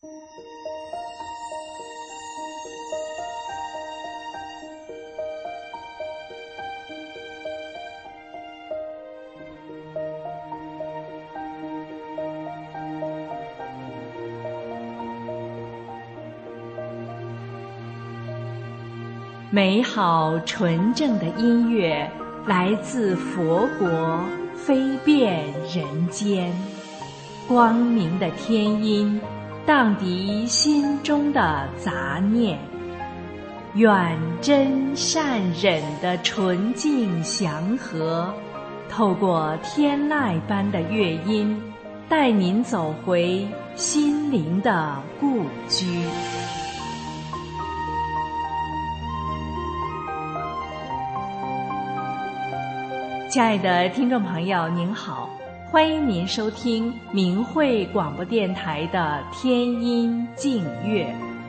美好纯正的音乐来自佛国，飞遍人间。光明的天音荡涤心中的杂念，愿真善忍的纯净祥和透过天籁般的乐音，带您走回心灵的故居。亲爱的听众朋友您好，欢迎您收听明慧广播电台的天音净乐。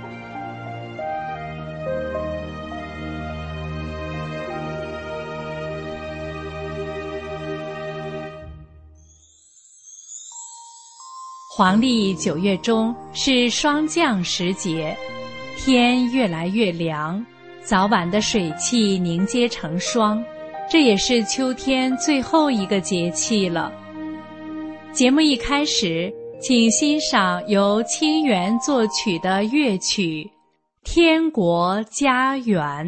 黄历9月中是霜降时节，天越来越凉，早晚的水汽凝结成霜，这也是秋天最后一个节气了。节目一开始，请欣赏由清源作曲的乐曲《天国家园》。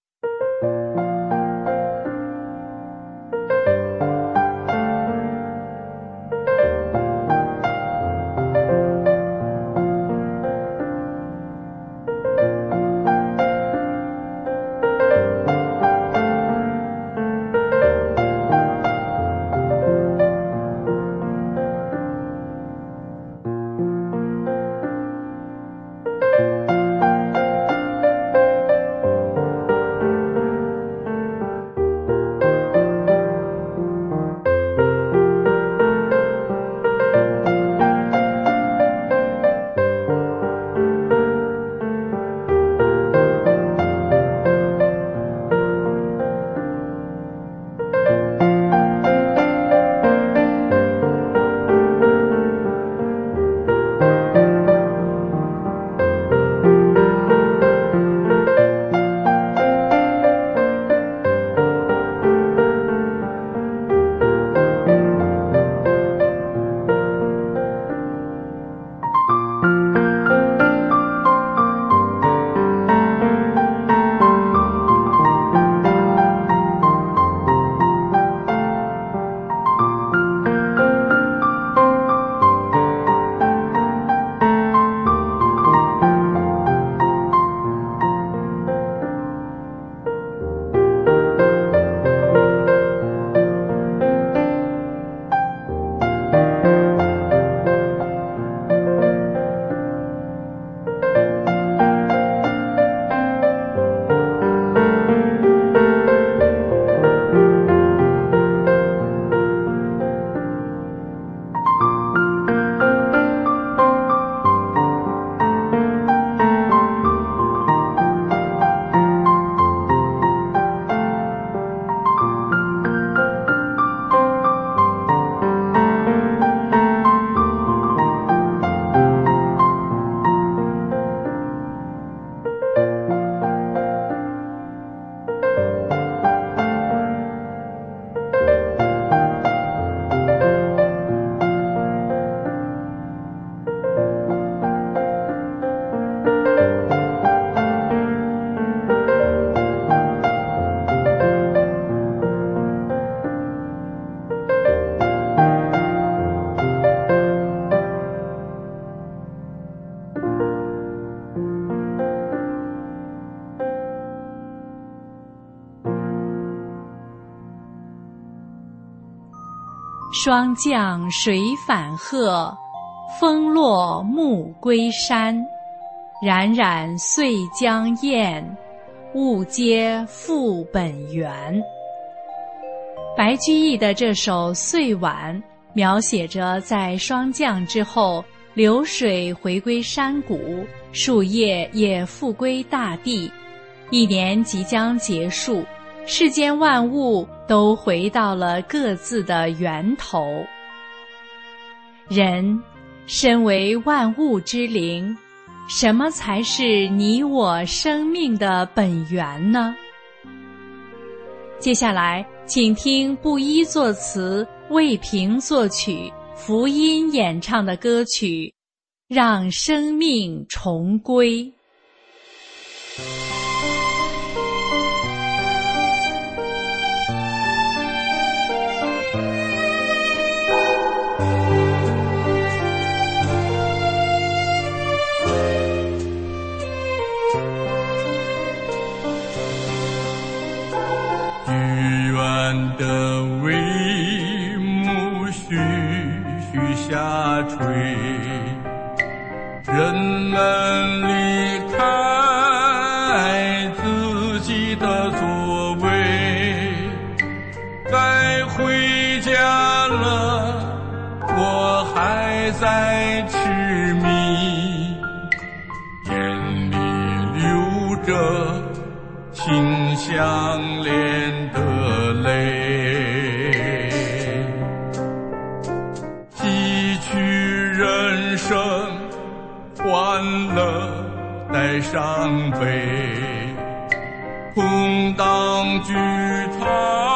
霜降水返鹤，风落木归山。冉冉岁将晏，物皆复本源。白居易的这首《岁晚》描写着在霜降之后，流水回归山谷，树叶也复归大地，一年即将结束，世间万物都回到了各自的源头。人身为万物之灵，什么才是你我生命的本源呢？接下来，请听布衣作词、魏平作曲、福音演唱的歌曲《让生命重归》。 的帷幕徐徐下垂，人们离开自己的座位，该回家了，我还在痴迷，眼里流着情相连的泪，汲取人生欢乐带伤悲，空荡剧场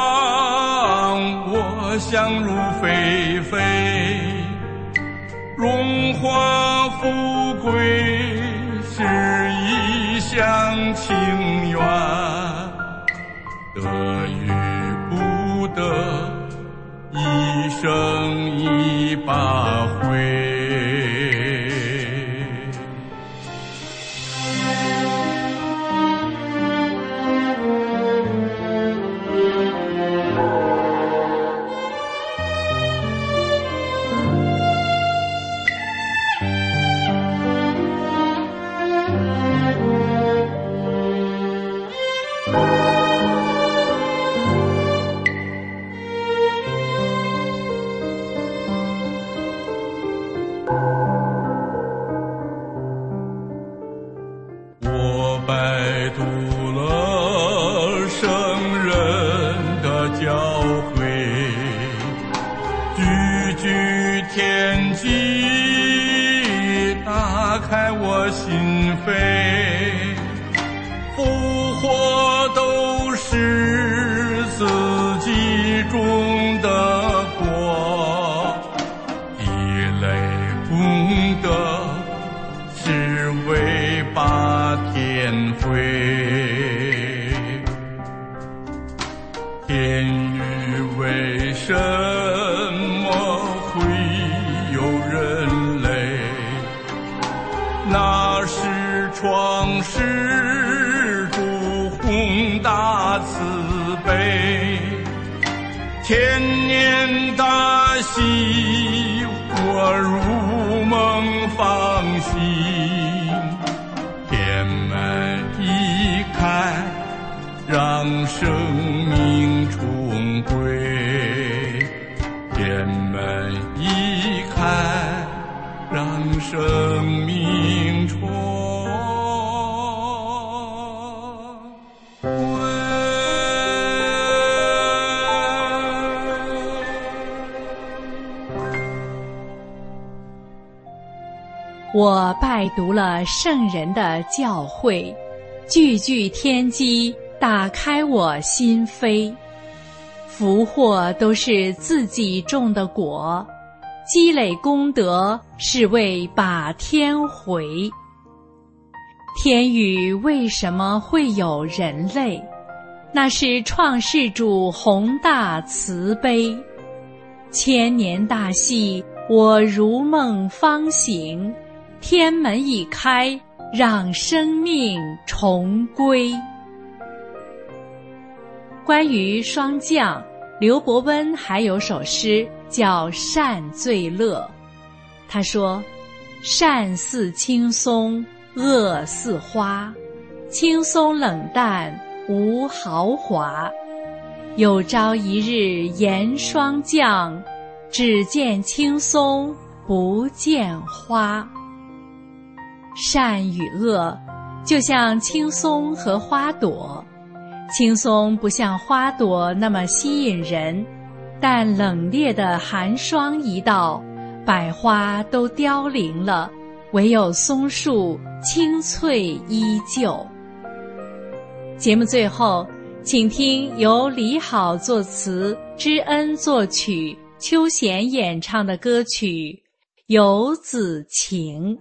我想入非非，荣华富贵是一厢情愿，得与不得，一生一把灰。拜读了圣人的教诲，句句天机打开我心扉，复活都是自己种的果，一类功德是为把天灰，天宇为什么会有人类？那是创世主宏大慈悲，千年大喜，我如梦方醒，天门一开，让生命重归，天门一开，让生命重归。 我拜读了圣人的教诲，句句天机打开我心扉，福祸都是自己种的果，积累功德是为把天回。天宇为什么会有人类？那是创世主宏大慈悲，千年大戏，我如梦方醒，天门已开，让生命重归。关于霜降，刘伯温还有首诗叫《善最乐》，他说：善似青松，恶似花，青松冷淡，无豪华。有朝一日严霜降，只见青松不见花。善与恶就像青松和花朵，青松不像花朵那么吸引人，但冷冽的寒霜一到， 百花都凋零了，唯有松树青翠依旧。节目最后，请听由李好作词、知恩作曲、邱贤演唱的歌曲《游子情》。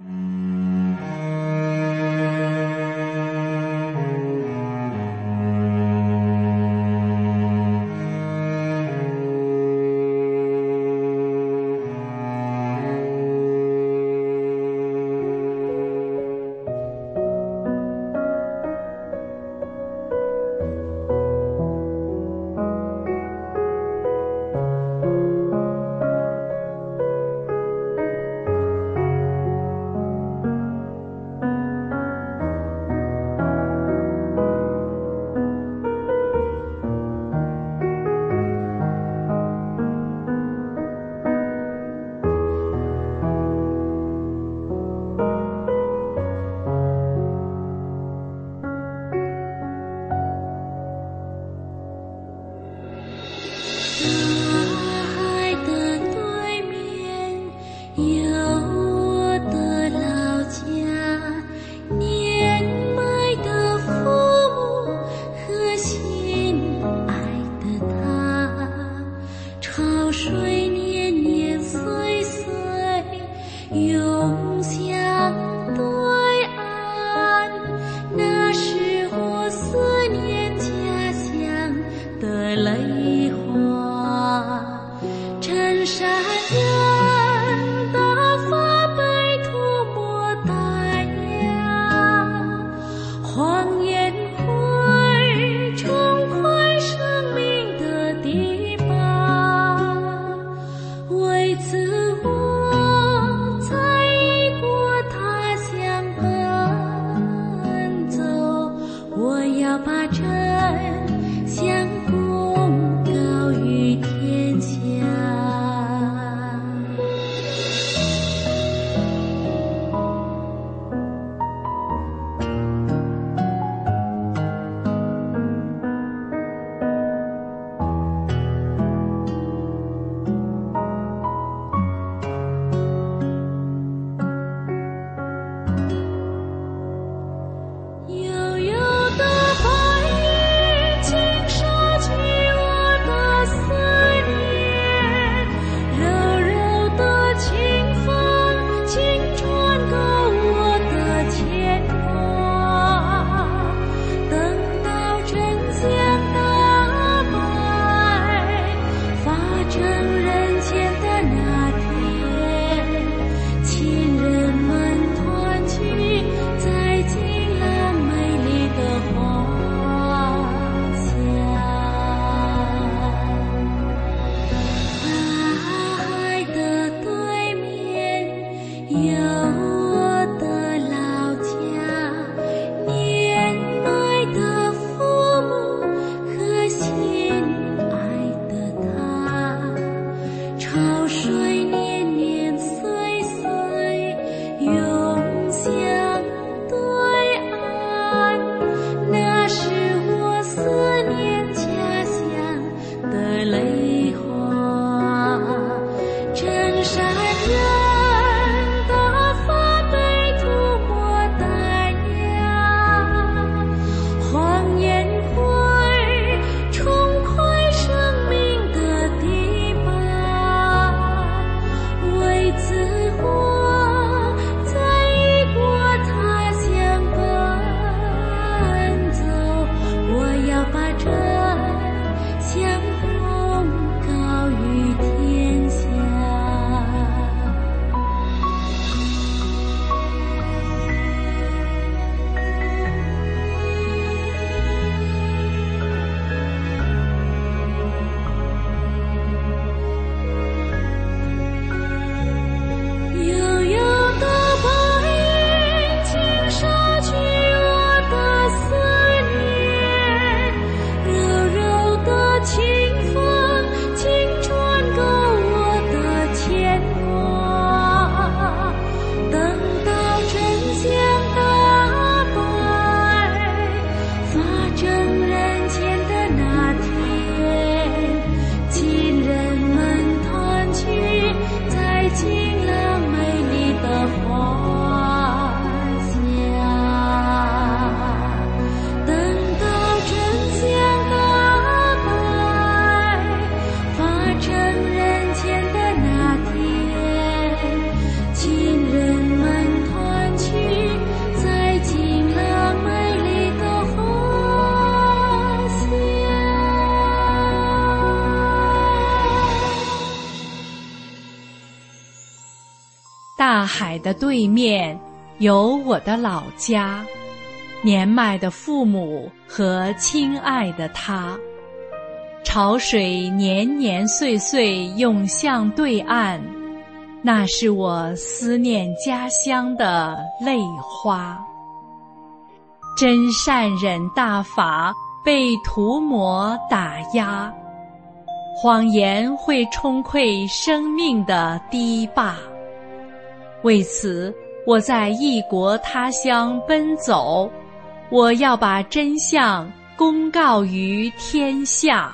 的对面有我的老家，年迈的父母和亲爱的他。潮水年年岁岁涌向对岸，那是我思念家乡的泪花。真善忍大法被涂抹打压，谎言会冲溃生命的堤坝。为此，我在异国他乡奔走，我要把真相公告于天下。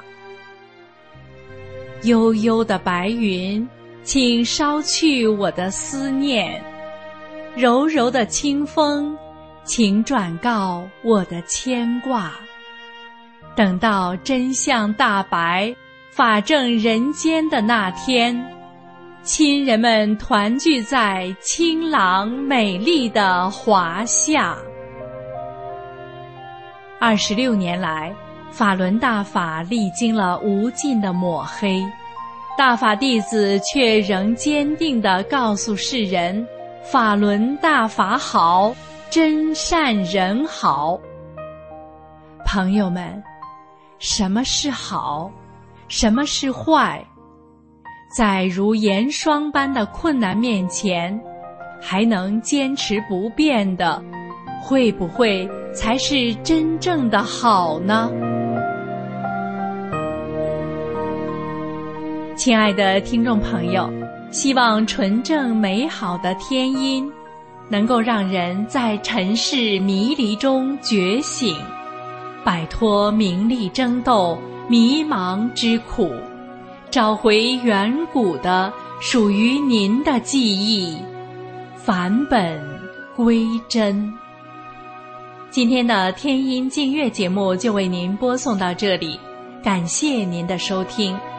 悠悠的白云，请捎去我的思念；柔柔的清风，请转告我的牵挂。等到真相大白，法正人间的那天，亲人们团聚在清朗美丽的华夏。26年来，法轮大法历经了无尽的抹黑，大法弟子却仍坚定地告诉世人，法轮大法好，真善人好。朋友们，什么是好？什么是坏？在如严霜般的困难面前，还能坚持不变的，会不会才是真正的好呢？亲爱的听众朋友，希望纯正美好的天音能够让人在尘世迷离中觉醒，摆脱名利争斗、迷茫之苦，找回远古的属于您的记忆，返本归真。今天的天音净月节目就为您播送到这里，感谢您的收听。